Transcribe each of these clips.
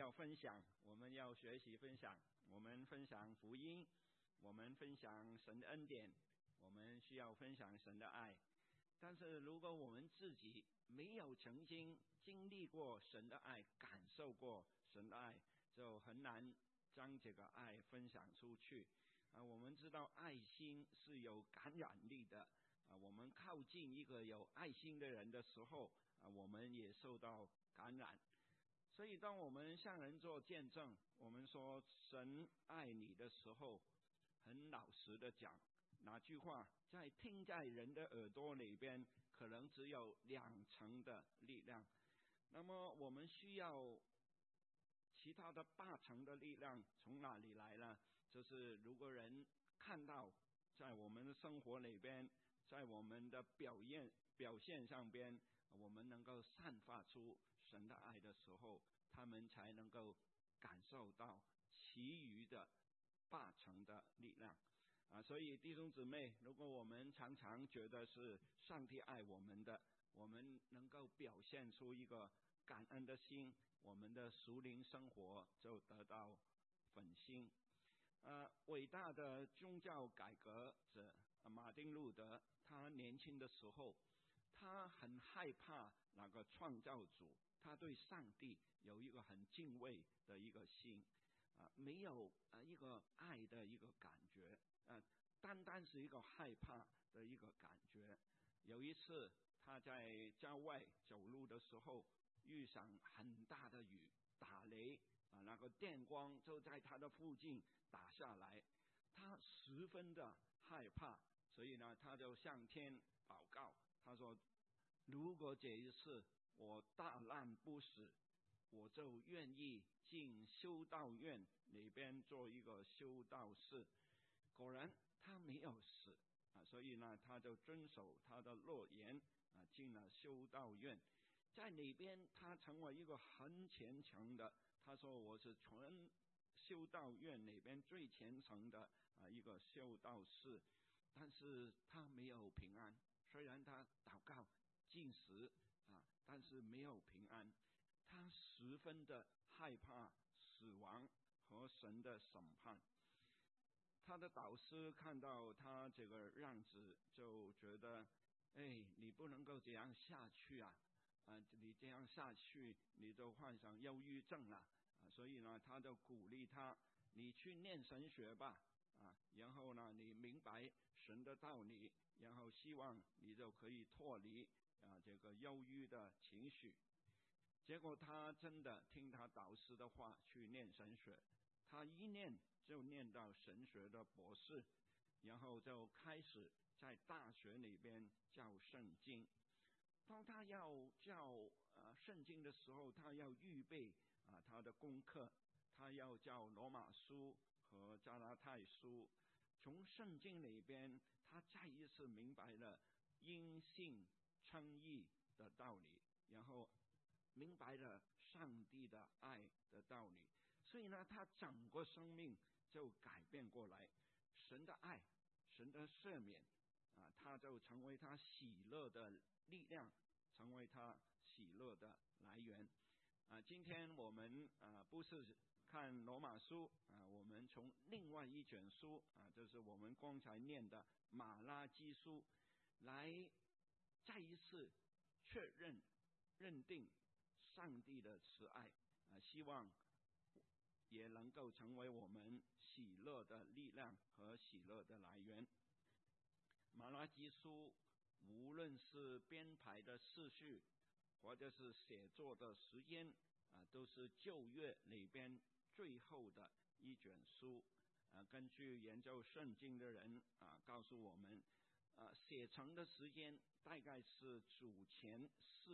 要分享，我们要学习分享，我们分享福音，我们分享神的恩典，我们需要分享神的爱。但是如果我们自己没有曾经经历过神的爱，感受过神的爱，就很难将这个爱分享出去。我们知道爱心是有感染力的，我们靠近一个有爱心的人的时候，我们也受到感染。所以当我们向人做见证，我们说神爱你的时候，很老实的讲，哪句话在听在人的耳朵里边，可能只有2成的力量。那么我们需要其他的8成的力量从哪里来呢？就是如果人看到在我们的生活里边，在我们的表现上边，我们能够散发出神的爱的时候，他们才能够感受到其余的8成的力量。所以弟兄姊妹，如果我们常常觉得是上帝爱我们的，我们能够表现出一个感恩的心，我们的属灵生活就得到复兴。伟大的宗教改革者马丁路德，他年轻的时候，他很害怕那个创造主，他对上帝有一个很敬畏的一个心，没有一个爱的一个感觉，单单是一个害怕的一个感觉。有一次他在郊外走路的时候，遇上很大的雨，打雷，那个电光就在他的附近打下来，他十分的害怕，所以呢，他就向天祷告，他说，如果这一次我大难不死，我就愿意进修道院里边做一个修道士。果然他没有死，所以呢，他就遵守他的诺言，进了修道院。在里边他成为一个很虔诚的，他说我是全修道院里边最虔诚的一个修道士。但是他没有平安，虽然他祷告禁食，但是没有平安。他十分的害怕死亡和神的审判。他的导师看到他这个样子，就觉得，你不能够这样下去啊！你这样下去，你就患上忧郁症了。所以呢，他就鼓励他，你去念神学吧，然后呢，你明白神的道理，然后希望你就可以脱离这个忧郁的情绪。结果他真的听他导师的话去念神学，他一念就念到神学的博士，然后就开始在大学里边教圣经。当他要教圣经的时候，他要预备他的功课，他要教罗马书和加拉太书。从圣经里边，他再一次明白了因信称义的道理，然后明白了上帝的爱的道理。所以呢，他整个生命就改变过来，神的爱，神的赦免，他就成为他喜乐的力量，成为他喜乐的来源。今天我们不是看罗马书，我们从另外一卷书，就是我们刚才念的马拉基书，来再一次确认定上帝的慈爱，希望也能够成为我们喜乐的力量和喜乐的来源。马拉基书无论是编排的次序，或者是写作的时间，都是旧约里边最后的一卷书。根据研究圣经的人告诉我们，写成的时间大概是主前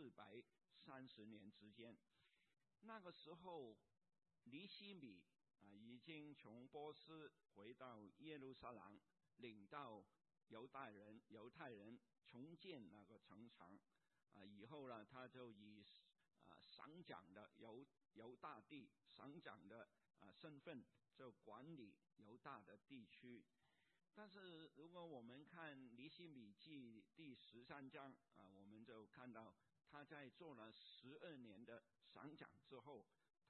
430年之间。那个时候尼希米已经从波斯回到耶路撒冷，领到犹太人重建那个城墙，以后呢，他就以省长的犹大地省长的身份就管理犹大的地区。但是如果我们看尼希米记第13章，我们就看到他在做了12年的省长之后，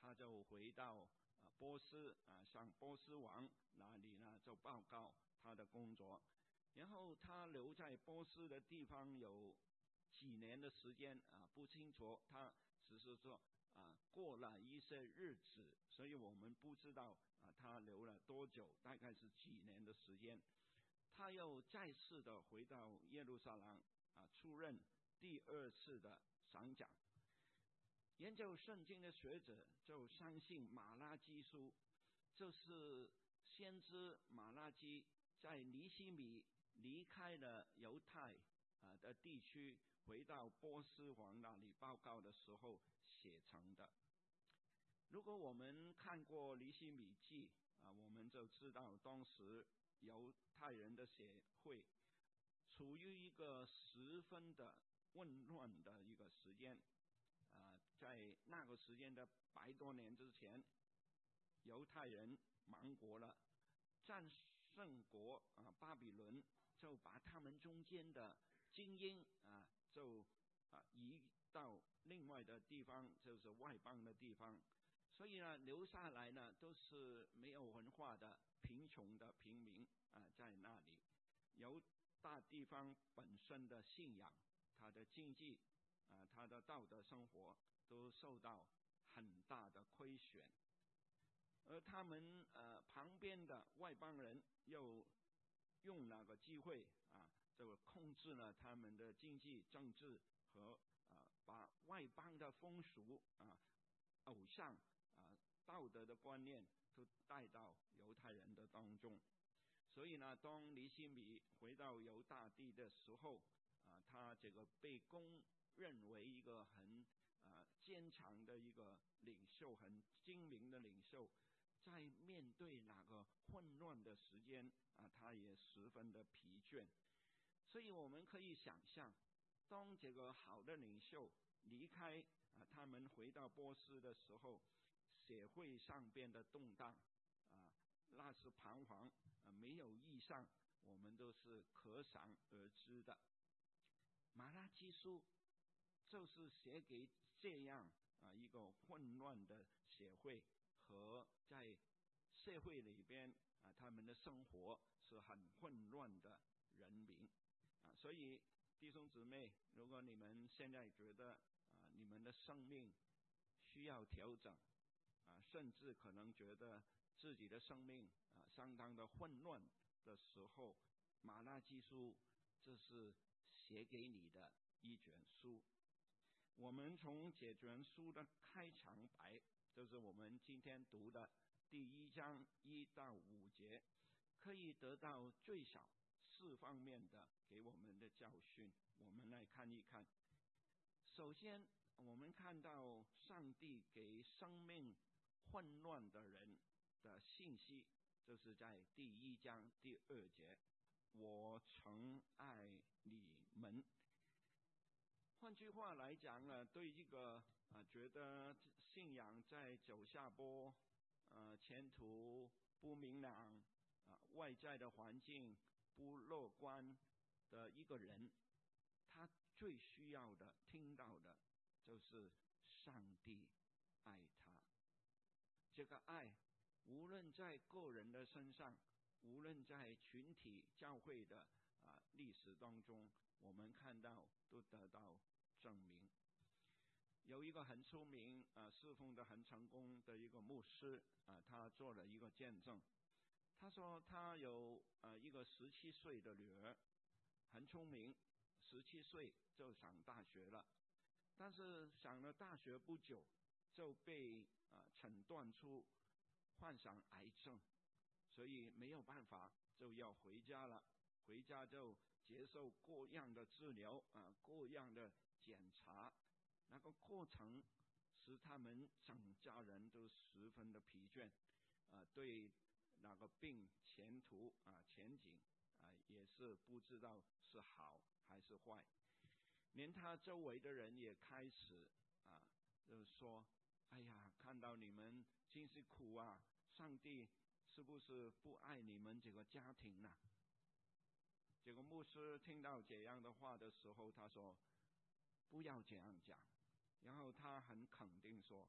他就回到波斯向波斯王那里呢就报告他的工作。然后他留在波斯的地方有几年的时间不清楚，他只是说过了一些日子，所以我们不知道他留了多久，大概是几年的时间。他又再次的回到耶路撒冷出任第二次的省长。研究圣经的学者就相信马拉基书就是先知马拉基在尼希米离开了犹太的地区，回到波斯王那里报告的时候写成的。如果我们看过尼希米记我们就知道当时犹太人的协会处于一个十分的混乱的一个时间在那个时间的100多年之前，犹太人亡国了，战胜国巴比伦就把他们中间的精英就移到另外的地方，就是外邦的地方。所以呢，留下来呢都是没有文化的贫穷的平民在那里。犹大地方本身的信仰、他的经济他的道德生活都受到很大的亏损，而他们旁边的外邦人又用那个机会就控制了他们的经济、政治和把外邦的风俗偶像道德的观念都带到犹太人的当中。所以呢，当尼希米回到犹大地的时候他这个被公认为一个很坚强的一个领袖，很精明的领袖，在面对那个混乱的时间他也十分的疲倦。所以我们可以想象，当这个好的领袖离开他们回到波斯的时候，社会上边的动荡那是彷徨没有意向，我们都是可想而知的。马拉基书就是写给这样一个混乱的社会和在社会里边他们的生活是很混乱的人民所以弟兄姊妹，如果你们现在觉得你们的生命需要调整甚至可能觉得自己的生命相当的混乱的时候，马拉基书这是写给你的一卷书。我们从这卷书的开场白，就是我们今天读的第1章1到5节，可以得到最少4方面的给我们的教训。我们来看一看。首先我们看到上帝给生命混乱的人的信息，就是在第1章第2节，我曾爱你们。换句话来讲呢，对一个觉得信仰在走下坡前途不明朗外在的环境不乐观的一个人，他最需要的听到的就是上帝爱他。这个爱无论在个人的身上，无论在群体教会的历史当中，我们看到都得到证明。有一个很出名侍奉的很成功的一个牧师他做了一个见证。他说他有一个17岁的女儿，很聪明，17岁就上大学了，但是上了大学不久就被诊断出患上癌症，所以没有办法就要回家了。回家就接受各样的治疗各样的检查，那个过程使他们整家人都十分的疲倦对那个病前途前景也是不知道是好还是坏。连他周围的人也开始就是说，哎呀，看到你们真是苦上帝是不是不爱你们这个家庭呢？这个牧师听到这样的话的时候，他说不要这样讲。然后他很肯定说，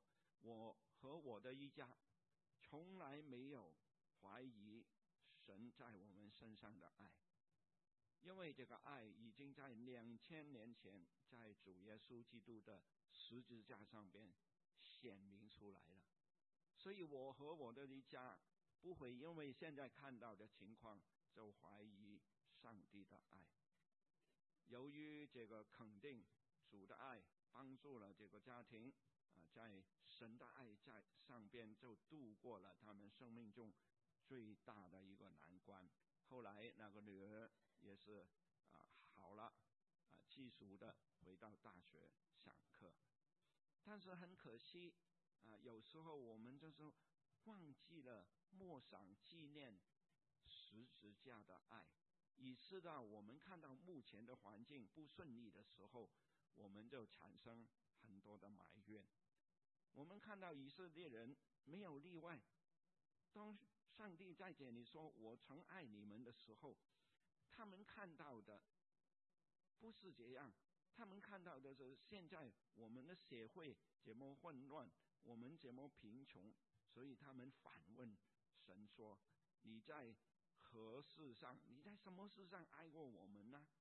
我和我的一家从来没有怀疑神在我们身上的爱，因为这个爱已经在2000年前在主耶稣基督的十字架上边显明出来了。所以我和我的一家不会因为现在看到的情况就怀疑上帝的爱。由于这个肯定主的爱帮助了这个家庭在神的爱在上边就度过了他们生命中最大的一个难关。后来那个女儿也是好了继续的回到大学上课。但是很可惜有时候我们就是忘记了默想纪念十字架的爱，以致到我们看到目前的环境不顺利的时候，我们就产生很多的埋怨。我们看到以色列人没有例外，当上帝在这里说我曾爱你们的时候，他们看到的不是这样，他们看到的是现在我们的社会这么混乱，我们这么贫穷，所以他们反问神说，你在何事上，你在什么事上爱过我们呢？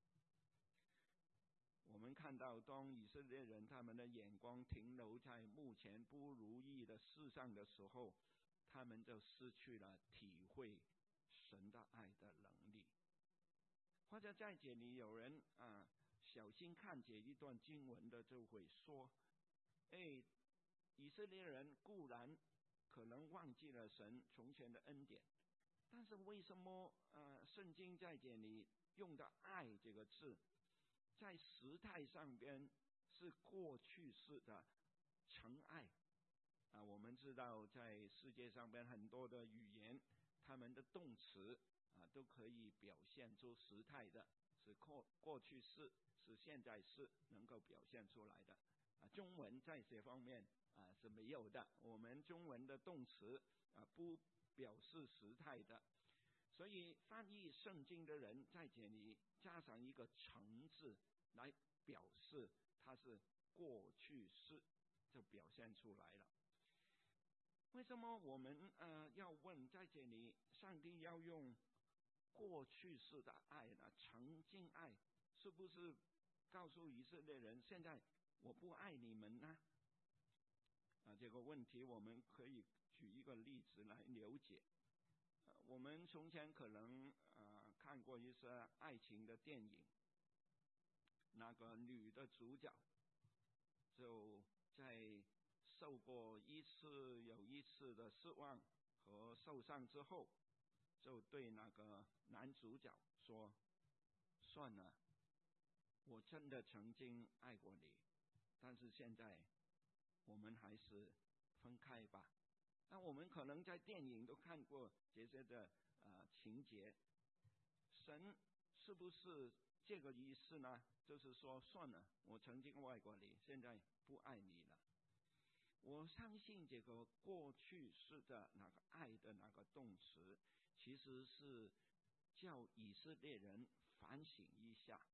我们看到当以色列人他们的眼光停留在目前不如意的事上的时候，他们就失去了体会神的爱的能力。或者在这里有人小心看这一段经文的就会说，以色列人固然可能忘记了神从前的恩典，但是为什么圣经在这里用的爱这个字在时态上边是过去式的曾爱我们知道在世界上边很多的语言，他们的动词都可以表现出时态的，是过去式，是现在式能够表现出来的中文在这方面是没有的，我们中文的动词不表示时态的，所以翻译圣经的人在这里加上一个曾字来表示它是过去式，就表现出来了。为什么我们要问在这里上帝要用过去式的爱呢？曾经爱是不是告诉以色列人现在我不爱你们呢？这个问题我们可以举一个例子来了解。我们从前可能看过一些爱情的电影，那个女的主角就在受过一次又一次的失望和受伤之后，就对那个男主角说，算了，我真的曾经爱过你，但是现在我们还是分开吧。那我们可能在电影都看过这些的情节，神是不是这个意思呢？就是说算了，我曾经爱过你，现在不爱你了。我相信这个过去式的那个爱的那个动词，其实是叫以色列人反省一下，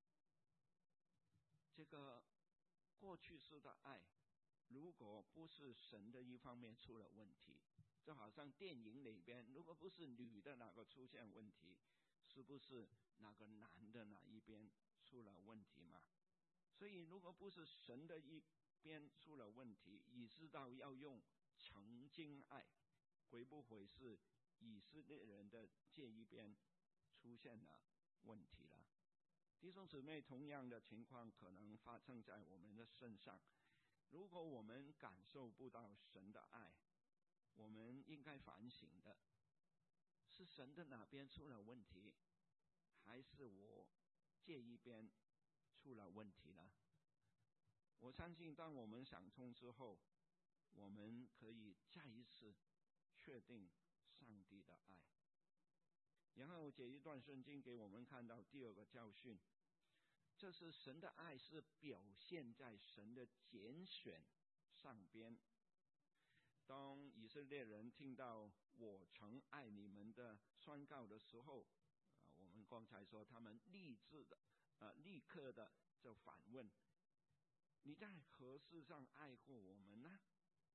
这个过去式的爱如果不是神的一方面出了问题，就好像电影里边如果不是女的那个出现问题，是不是那个男的那一边出了问题嘛？所以如果不是神的一边出了问题，以致到要用曾经爱，会不会是以色列人的这一边出现了问题了？弟兄姊妹，同样的情况可能发生在我们的身上。如果我们感受不到神的爱，我们应该反省的是神的哪边出了问题，还是我这一边出了问题呢？我相信当我们想通之后，我们可以再一次确定上帝的爱。然后这一段圣经给我们看到第二个教训，这是神的爱是表现在神的拣选上边。当以色列人听到我曾爱你们的宣告的时候，我们刚才说他们立刻的就反问，你在何事上爱过我们呢？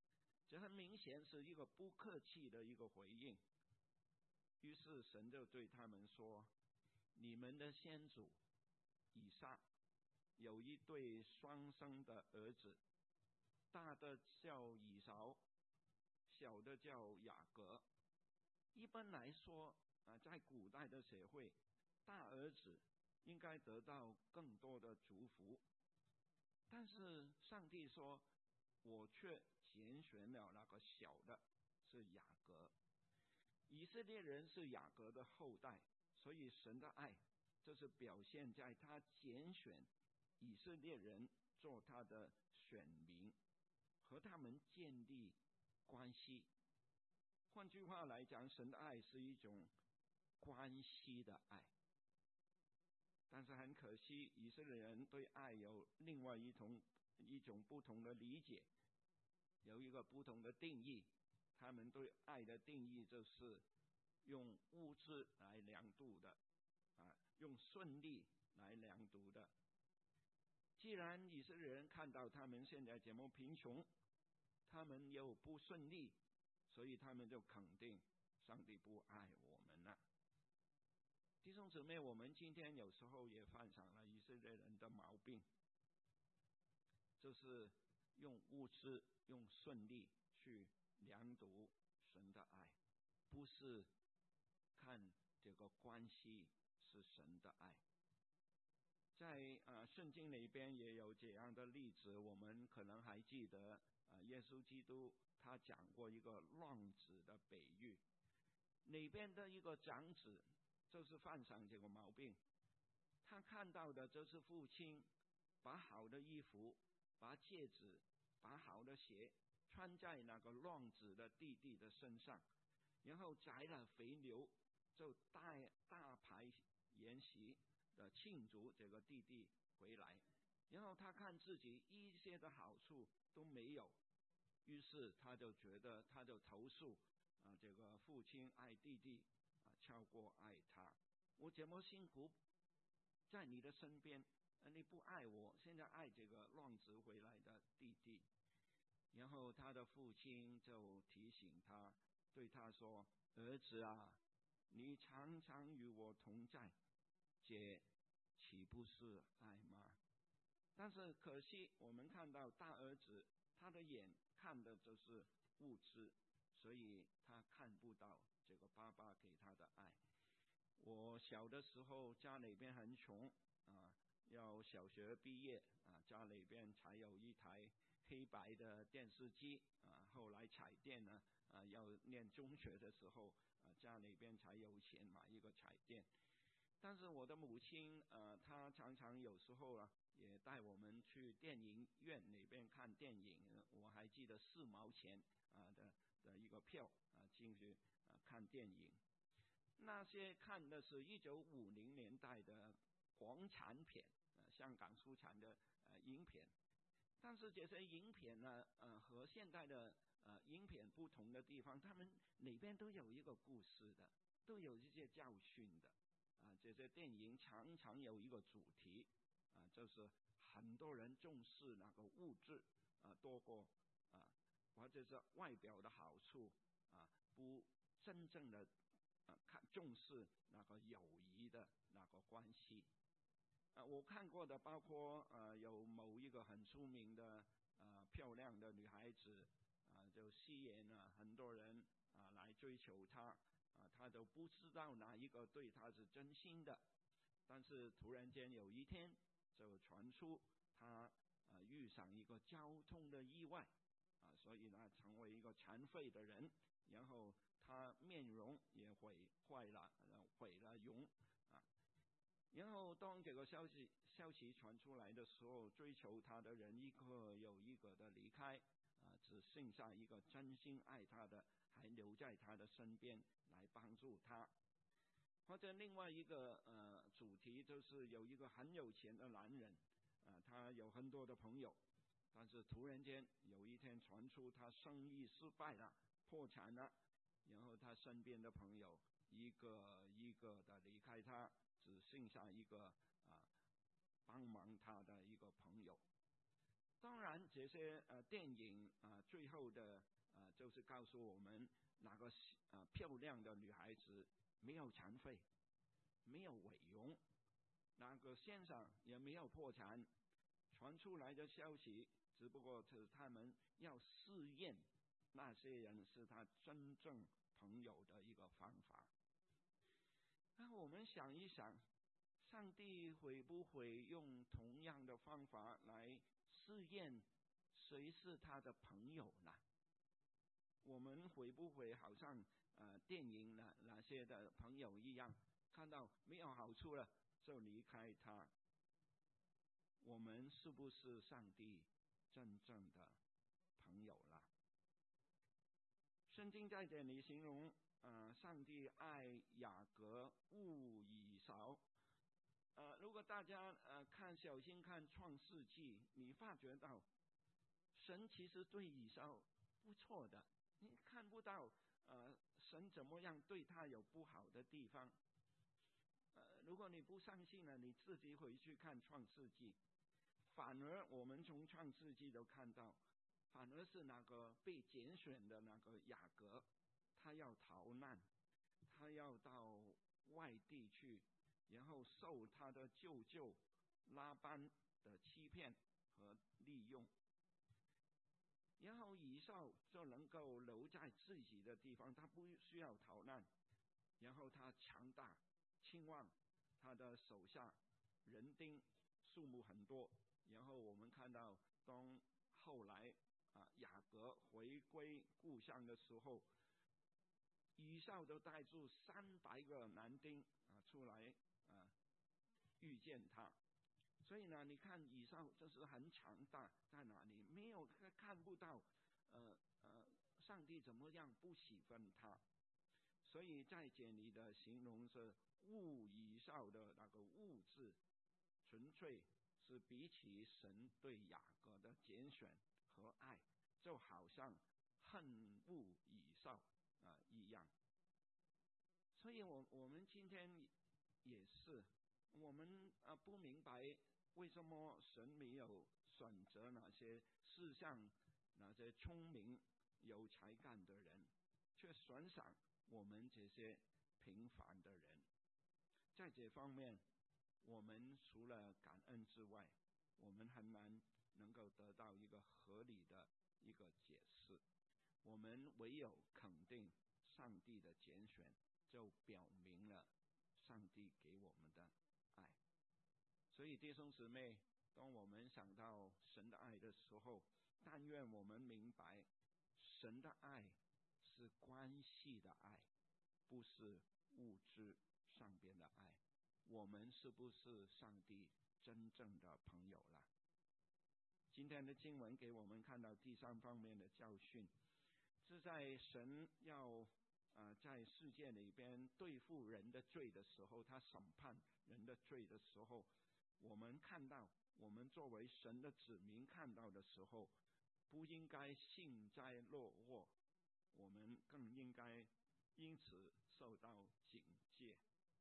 这很明显是一个不客气的一个回应。于是神就对他们说：你们的先祖以撒有一对双生的儿子，大的叫以扫，小的叫雅各。一般来说在古代的社会，大儿子应该得到更多的祝福，但是上帝说，我却拣选了那个小的，是雅各。以色列人是雅各的后代，所以神的爱就是表现在他拣选以色列人做他的选民，和他们建立关系。换句话来讲，神的爱是一种关系的爱。但是很可惜，以色列人对爱有另外一种不同的理解，有一个不同的定义。他们对爱的定义就是用物质来量度的，用顺利来量度的。既然以色列人看到他们现在这么贫穷，他们又不顺利，所以他们就肯定上帝不爱我们了。弟兄姊妹，我们今天有时候也犯上了以色列人的毛病，就是用物质、用顺利去量度神的爱，不是看这个关系是神的爱。在圣经里边也有这样的例子，我们可能还记得耶稣基督他讲过一个浪子的比喻，里边的一个长子就是犯上这个毛病，他看到的就是父亲把好的衣服、把戒指、把好的鞋穿在那个浪子的弟弟的身上，然后宰了肥牛，就大排筵席的庆祝这个弟弟回来，然后他看自己一些的好处都没有，于是他就觉得，他就投诉这个父亲爱弟弟超过爱他。我这么辛苦在你的身边，你不爱我，现在爱这个浪子回来的弟弟。然后他的父亲就提醒他，对他说：儿子啊，你常常与我同在，这岂不是爱吗？但是可惜我们看到大儿子他的眼看的就是物质，所以他看不到这个爸爸给他的爱。我小的时候家里边很穷要小学毕业家里边才有一台黑白的电视机后来彩电呢要念中学的时候家里边才有钱买一个彩电。但是我的母亲她常常有时候也带我们去电影院里边看电影，我还记得4毛钱的一个票进去看电影。那些看的是1950年代的港产片，香港出产的影片。但是这些影片呢和现代的影片不同的地方，他们里边都有一个故事的，都有一些教训的这些电影常常有一个主题就是很多人重视那个物质多过或者是外表的好处不真正的重视那个友谊的那个关系。我看过的包括有某一个很出名的漂亮的女孩子就吸引了很多人来追求她她都不知道哪一个对她是真心的，但是突然间有一天就传出她遇上一个交通的意外所以呢成为一个残废的人，然后她面容也坏了，毁了容然后当这个消息传出来的时候，追求她的人一个又一个的离开只剩下一个真心爱她的还留在她的身边来帮助她。或者另外一个主题就是有一个很有钱的男人他有很多的朋友，但是突然间有一天传出他生意失败了，破产了，然后他身边的朋友一个一个的离开他，只剩下一个帮忙他的一个朋友。当然这些电影最后的就是告诉我们那个漂亮的女孩子没有残废，没有毁容，那个先生也没有破产。传出来的消息只不过是他们要试验那些人是他真正朋友的一个方法。那我们想一想，上帝会不会用同样的方法来试验谁是他的朋友呢？我们会不会好像电影那些的朋友一样，看到没有好处了就离开他？我们是不是上帝真正的朋友了？圣经在这里形容上帝爱雅各恶以扫。如果大家小心看创世纪，你发觉到神其实对以扫不错的，你看不到神怎么样对他有不好的地方。如果你不相信呢，你自己回去看创世纪。反而我们从创世纪都看到，反而是那个被拣选的那个雅各，他要逃难，他要到外地去，然后受他的舅舅拉班的欺骗和利用，然后以扫就能够留在自己的地方，他不需要逃难，然后他强大兴旺，他的手下人丁数目很多。然后我们看到当后来雅各回归故乡的时候，以扫都带住300个男丁出来遇见他。所以呢，你看以扫这是很强大，在哪里没有看不到上帝怎么样不喜欢他。所以在这里的形容是恶以扫的那个恶字，纯粹是比起神对雅各的拣选和爱，就好像恨恶以扫一样。所以我们今天也是，我们不明白为什么神没有选择那些世上那些聪明有才干的人，却选上我们这些平凡的人。在这方面，我们除了感恩之外，我们很难能够得到一个合理的一个解释。我们唯有肯定上帝的拣选，就表明了上帝给我们的爱。所以弟兄姊妹，当我们想到神的爱的时候，但愿我们明白神的爱是关系的爱，不是物质上边的爱。我们是不是上帝真正的朋友了？今天的经文给我们看到第3方面的教训，是在神要在世界里边对付人的罪的时候，他审判人的罪的时候，我们看到，我们作为神的子民看到的时候，不应该幸灾乐祸，我们更应该因此受到警戒。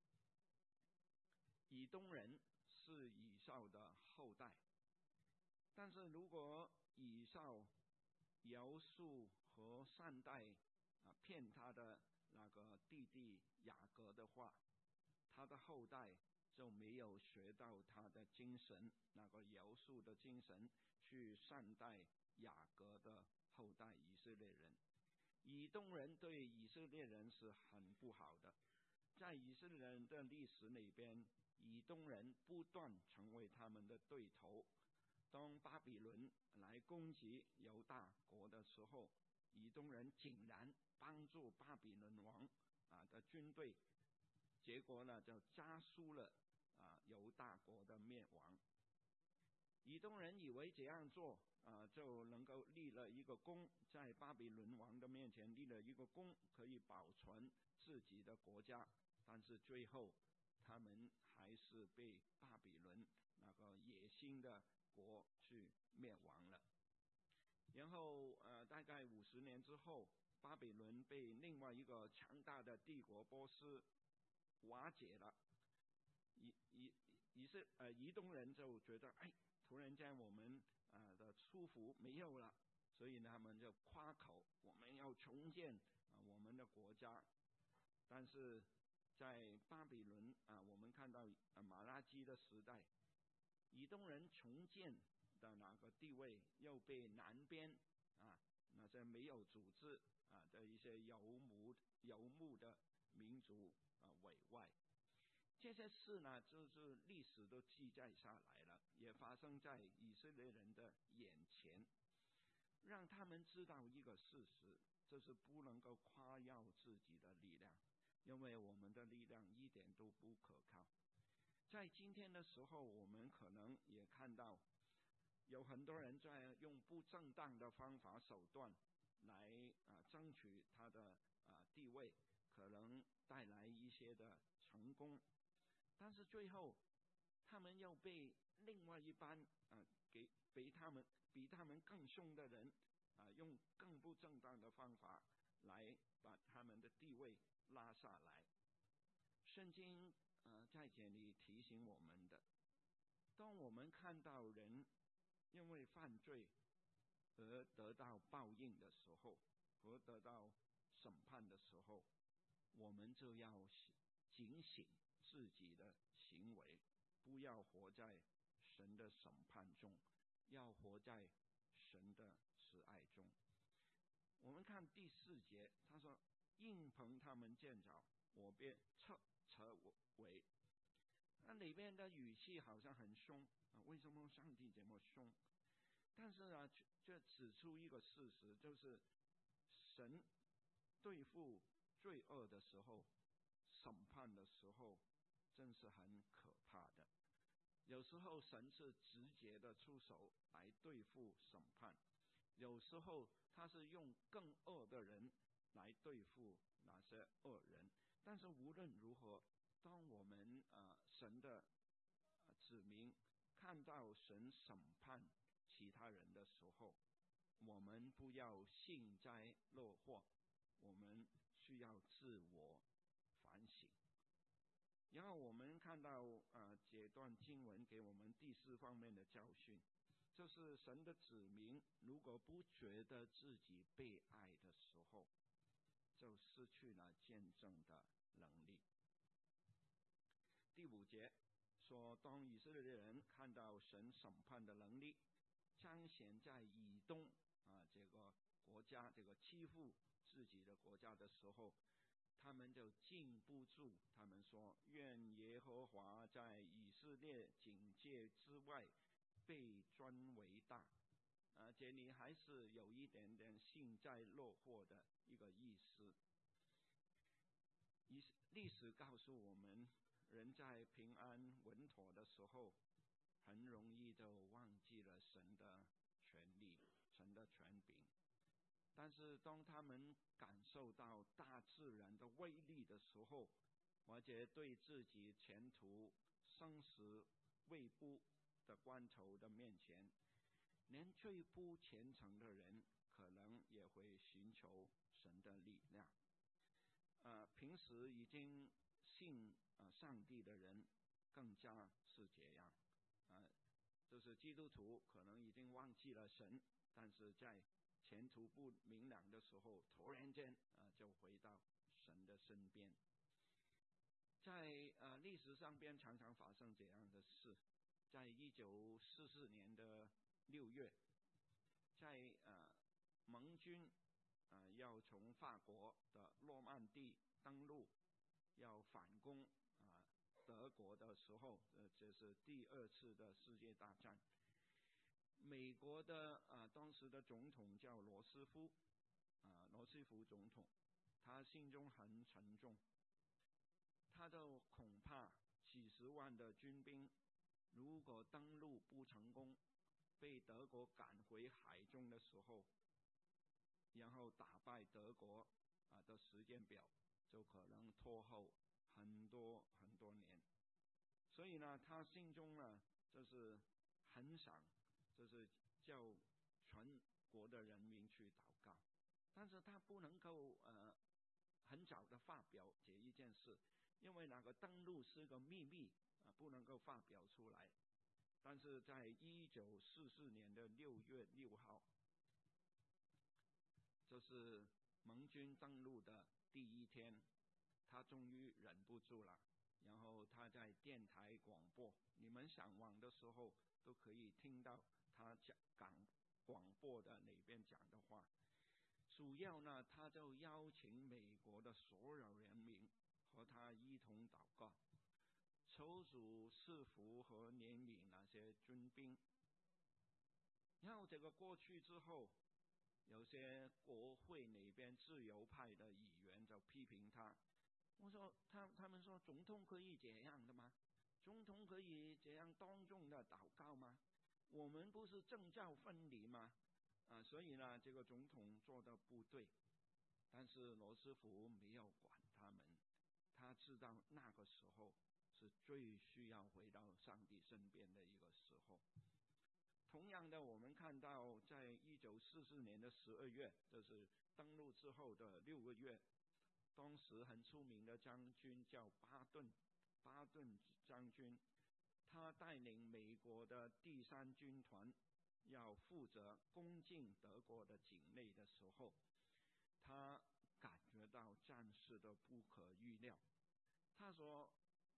以东人是以扫的后代，但是如果以扫饶恕和善待骗他的那个弟弟雅各的话，他的后代就没有学到他的精神，那个饶恕的精神，去善待雅各的后代以色列人。以东人对以色列人是很不好的，在以色列人的历史里边，以东人不断成为他们的对头。当巴比伦来攻击犹大国的时候，以东人竟然帮助巴比伦王的军队，结果呢就加速了犹大国的灭亡。以东人以为这样做就能够立了一个功，在巴比伦王的面前立了一个功，可以保存自己的国家，但是最后他们还是被巴比伦那个野心的国去灭亡了。然后大概50年之后，巴比伦被另外一个强大的帝国波斯瓦解了。以东人就觉得突然间我们的出服没有了， 所以他们就夸口我们要重建我们的国家。但是在巴比伦我们看到马拉基的时代，以东人重建的那个地位又被南边那些没有组织的一些游牧的民族委外。这些事呢，就是历史都记载下来了，也发生在以色列人的眼前，让他们知道一个事实，就是不能够夸耀自己的力量，因为我们的力量一点都不可靠。在今天的时候，我们可能也看到有很多人在用不正当的方法手段来争取他的地位，可能带来一些的成功，但是最后他们又被另外一班比他们更凶的人用更不正当的方法来把他们的地位拉下来。圣经在这里提醒我们的，当我们看到人因为犯罪而得到报应的时候，和得到审判的时候，我们就要警醒自己的行为，不要活在神的审判中，要活在神的慈爱中。我们看第4节，他说应凭他们见着我便撤围。那里面的语气好像很凶为什么上帝这么凶？但是却指出一个事实，就是神对付罪恶的时候，审判的时候真是很可怕的。有时候神是直接的出手来对付审判，有时候他是用更恶的人来对付那些恶人。但是无论如何，当我们神的子民看到神审判其他人的时候，我们不要幸灾乐祸，我们需要自我反省。然后我们看到这段经文给我们第4方面的教训，就是神的子民如果不觉得自己被爱的时候，就失去了见证的能力。第5节说，当以色列人看到神审判的能力彰显在以东这个国家，这个欺负自己的国家的时候，他们就禁不住，他们说愿耶和华在以色列境界之外被尊为大。这里还是有一点点幸灾乐祸的一个意思。历史告诉我们，人在平安稳妥的时候，很容易就忘记了神的权力，神的权柄。但是当他们感受到大自然的威力的时候，或者对自己前途生死未卜的关头的面前，连最不虔诚的人可能也会寻求神的力量。平时已经信上帝的人更加是这样。就是基督徒可能已经忘记了神，但是在前途不明朗的时候，突然间就回到神的身边。在历史上边常常发生这样的事。在1944年的6月，在盟军要从法国的诺曼底登陆，要反攻德国的时候，这是第2次的世界大战。美国的当时的总统叫罗斯福总统，他心中很沉重，他就恐怕几十万的军兵如果登陆不成功，被德国赶回海中的时候，然后打败德国的时间表就可能拖后很多很多年。所以呢，他心中呢就是很想就是叫全国的人民去祷告，但是他不能够很早的发表这一件事，因为那个登陆是个秘密不能够发表出来。但是在1944年的6月6号， 这是盟军登陆的第一天，他终于忍不住了，然后他在电台广播，你们上网的时候都可以听到他广播的里边讲的话。主要呢，他就邀请美国的所有人民和他一同祷告，求主赐福和怜悯那些军兵。然后这个过去之后，有些国会那边自由派的议员就批评他，我说他们说总统可以这样的吗？总统可以这样当众的祷告吗？我们不是政教分离吗？所以呢，这个总统做的不对。但是罗斯福没有管他们，他知道那个时候是最需要回到上帝身边的一个时候。同样的，我们看到在1944年的12月，就是登陆之后的6个月，当时很出名的将军叫巴顿将军，他带领美国的第3军团要负责攻进德国的境内的时候，他感觉到战事的不可预料。他说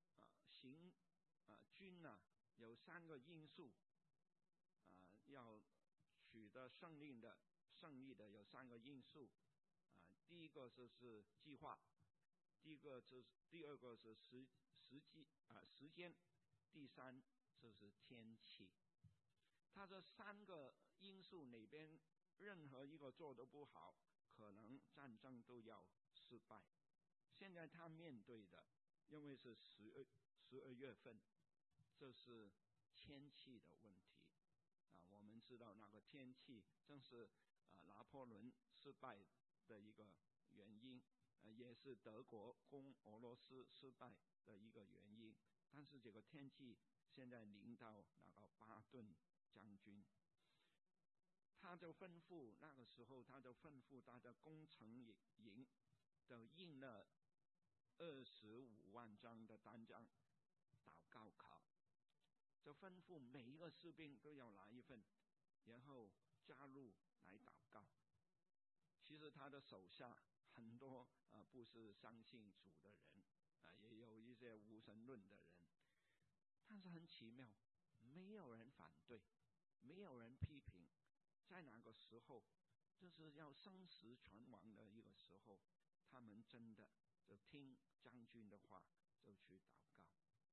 军有3个因素，要取得胜利的有3个因素。第一个就是计划，第二个是时间，第3就是天气。他这3个因素哪边任何一个做得不好，可能战争都要失败。现在他面对的，因为是12月份，这是天气的问题。我们知道那个天气正是拿破仑失败的一个原因，也是德国攻俄罗斯失败的一个原因。但是这个天气现在临到那个巴顿将军，他就吩咐，那个时候他就吩咐他的工程营都印了25万张的单张祷告卡，就吩咐每一个士兵都要拿一份，然后加入来祷告。其实他的手下很多不是相信主的人，也有一些无神论的人，但是很奇妙，没有人反对，没有人批评。在那个时候，就是要生死存亡的一个时候，他们真的就听将军的话，就去祷告。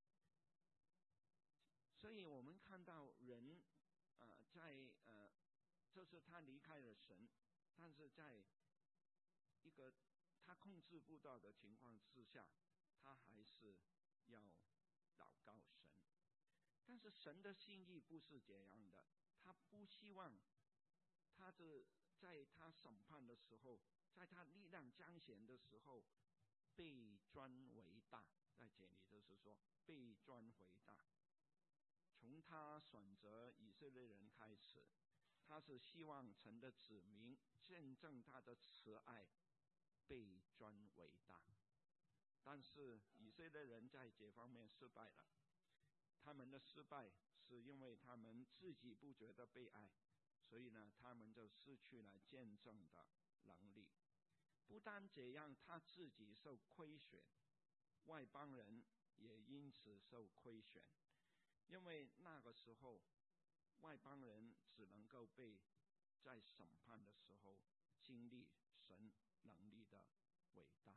所以我们看到人就是他离开了神，但是在一个他控制不到的情况之下，他还是要祷告神。但是神的心意不是这样的，他不希望他在他审判的时候，在他力量彰显的时候，被尊为大。在这里就是说被尊为大。从他选择以色列人开始，他是希望神的子民见证他的慈爱，被尊为大。但是以色列人在这方面失败了，他们的失败是因为他们自己不觉得被爱，所以呢，他们就失去了见证的能力。不单这样，他自己受亏损，外邦人也因此受亏损。因为那个时候，外邦人只能够被在审判的时候经历神能力的伟大。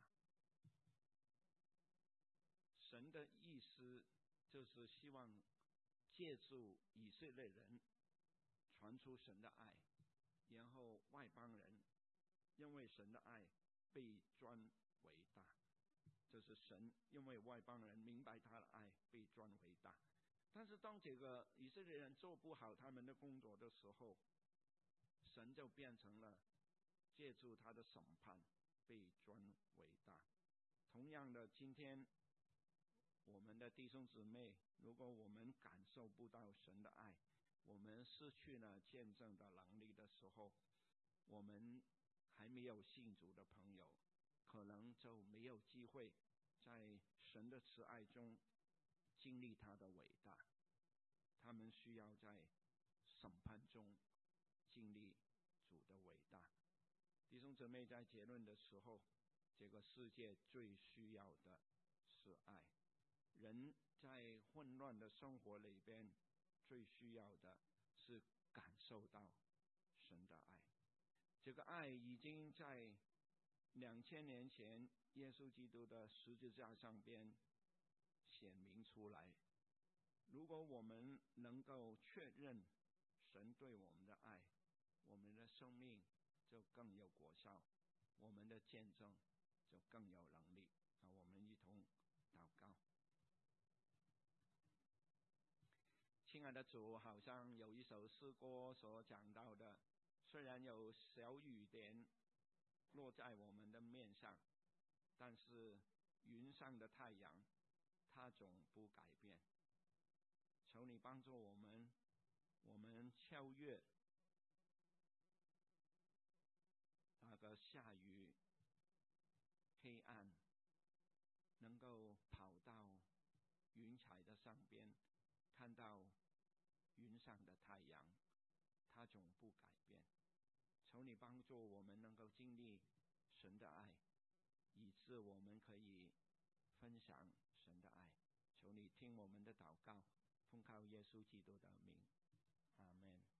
神的意思就是希望借助以色列人传出神的爱，然后外邦人因为神的爱被尊为大，就是神因为外邦人明白他的爱被尊为大。但是当这个以色列人做不好他们的工作的时候，神就变成了借助他的审判被尊为大。同样的，今天我们的弟兄姊妹，如果我们感受不到神的爱，我们失去了见证的能力的时候，我们还没有信主的朋友，可能就没有机会在神的慈爱中经历他的伟大。他们需要在审判中经历主的伟大。 弟兄姊妹，在结论的时候，这个世界最需要的是爱。人在混乱的生活里边，最需要的是感受到神的爱。这个爱已经在2000年前耶稣基督的十字架上边显明出来。如果我们能够确认神对我们的爱，我们的生命就更有果效，我们的见证就更有能力。我们一同祷告。亲爱的主，好像有一首诗歌所讲到的，虽然有小雨点落在我们的面上，但是云上的太阳它总不改变。求你帮助我们超越那个下雨黑暗，能够跑到云彩的上边，看到云上的太阳它总不改变。求你帮助我们能够经历神的爱，以致我们可以分享神的爱。求你听我们的祷告，奉靠耶稣基督的名，阿们。